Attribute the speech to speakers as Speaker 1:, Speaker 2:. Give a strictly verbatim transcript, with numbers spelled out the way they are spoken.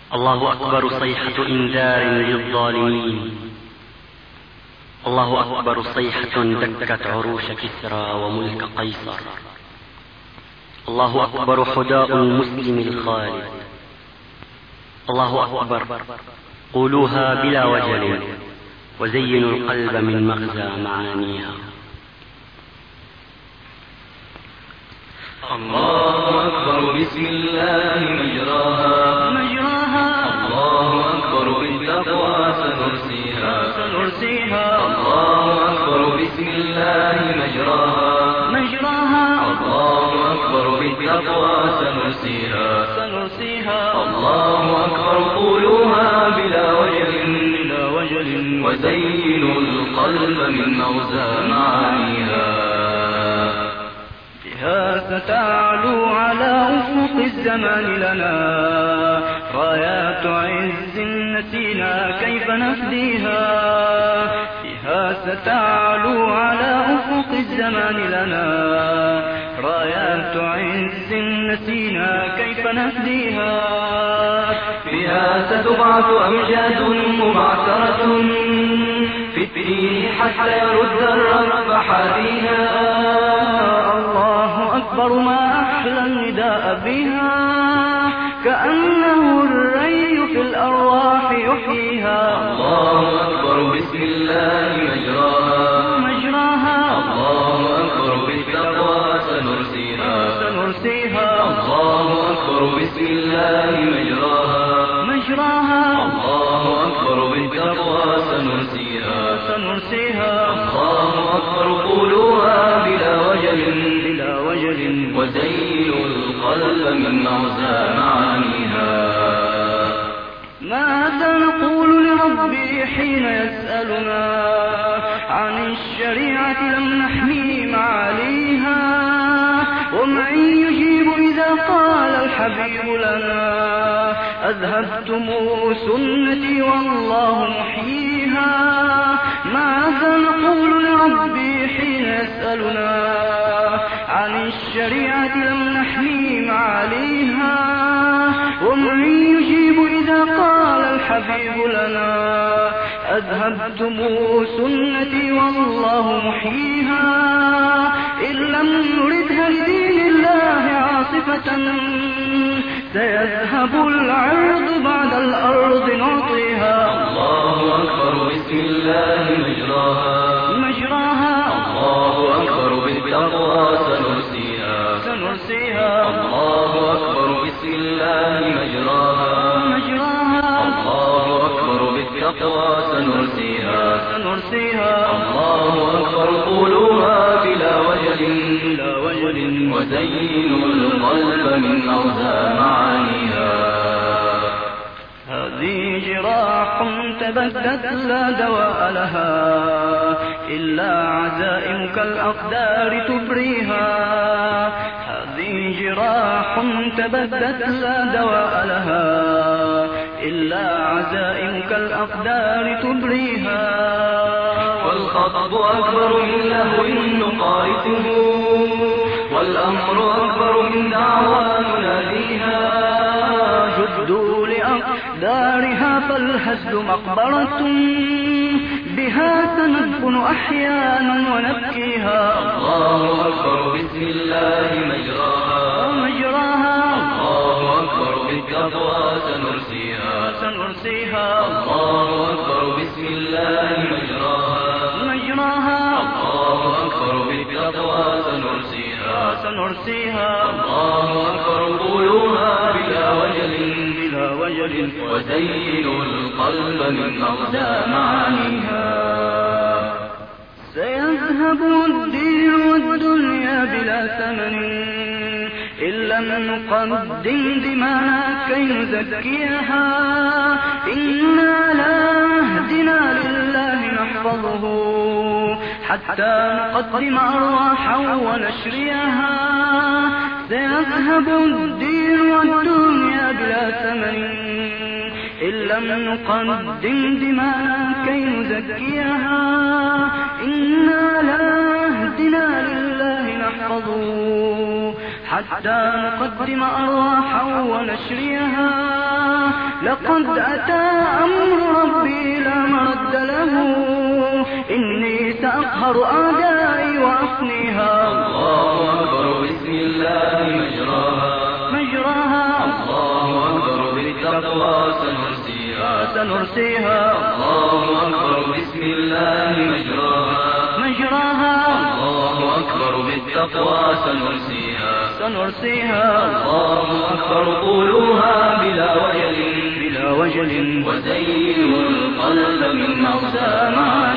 Speaker 1: الله أكبر صيحة إنذار للظالمين. الله أكبر صيحة دكت عروش كسرى وملك قيصر. الله أكبر حداء المسلم الخالد. الله أكبر قولوها بلا وجل وزينوا القلب من مغزى معانيها.
Speaker 2: الله أكبر بسم الله مجراها مجراها. الله أكبر بالتقوى سنرسيها سنرسيها. الله أكبر بسم الله مجراها مجراها. الله أكبر بالتقوى سنرسيها سنرسيها. الله أكبر قولوها بلا وجل بلا وجل وزينوا القلب من مغزى معانيها. بها ستعلو على أفق الزمان لنا رايات عز نسينا كيف نفديها. بها ستعلو على أفق الزمان لنا رايات عز نسينا كيف نفديها. بها ستبعث أمجاد مبعثرة في الدين حتى يرد الرب حاديها. الله أكبر ما أحلى النداء بها كأنه الري في الأرواح يحييها. الله أكبر بسم الله مجراها مجراها. الله أكبر بالتقوى سنرسيها سنرسيها. الله أكبر بسم الله مجراها مجراها. الله أكبر بالتقوى سنرسيها سنرسيها. الله أكبر قولوها بلا وجل بلا وجل وزينوا القلب من مغزى معانيها. ماذا نقول لربي حين يسألنا عن الشريعة لم نحمي معاليها. ومن يجيب إذا قال الحبيب لنا أذهبتم سنتي والله محييها. ماذا نقول لربي حين يسألنا عن الشريعة لم نحمي معاليها. ومن يجيب إذا قال الحبيب لنا أذهبتم سنتي والله محييها. إن لم نردها لدين الله عاصفة سيذهب العرض بعد الأرض نعطيها. الله أكبر بسم الله مجراها مجراها. الله أكبر بالتقوى سنرسيها سنرسيها. الله أكبر بسم الله مجراها مجراها. الله أكبر بالتقوى سنرسيها سنرسيها. الله أكبر قولوها بلا وجل بلا وجل وزينوا القلب من مغزى معانيها. هذه جراح تبدت لا دواء لها إلا عزائمك الأقدار تبريها. هذه جراح تبدت لا دواء لها إلا عزائمك الأقدار تبريها. والخطب أكبر من لهو نقارته والأمر أكبر من دعوى مناديها. جدوا لأقدارها فالهزل مقبرة بها سندفن أحيانا ونبكيها. الله أكبر بسم الله مجراها مجراها. الله أكبر بالتقوى سنرسيها سنرسيها. الله أكبر بسم الله مجراها مجراها. الله أكبر بالتقوى سنرسيها سنرسيها. الله أكبر قولوها بلا وجل بلا وجل وزينوا القلب من مغزى معانيها. سيذهب الدين والدنيا بلا ثمن إن لم نقدم دماءنا كي نزكيها. إنا لا هدنا لله نحفظه حتى نقدم أرواحا ونشريها. سيذهب الدين والدنيا بلا ثمن إن لم نقدم دماءنا كي نزكيها. إنا لا هدنا لله نحفظه حتى نقدم أرواحا ونشريها. لقد أتى أمر ربي لا مرد له إني سأقهر أعدائي وأفنيها
Speaker 3: الله أكبر بسم الله مجراها
Speaker 2: مجراها
Speaker 3: الله أكبر بالتقوى سنرسيها
Speaker 2: سنرسيها
Speaker 3: الله أكبر بسم الله مجراها
Speaker 2: مجراها
Speaker 3: الله أكبر بالتقوى سنرسيها
Speaker 2: سنرسيها
Speaker 3: الله أكبر قولوها بلا وجل
Speaker 2: بلا وجل
Speaker 3: وزينوا القلب من مغزى معانيها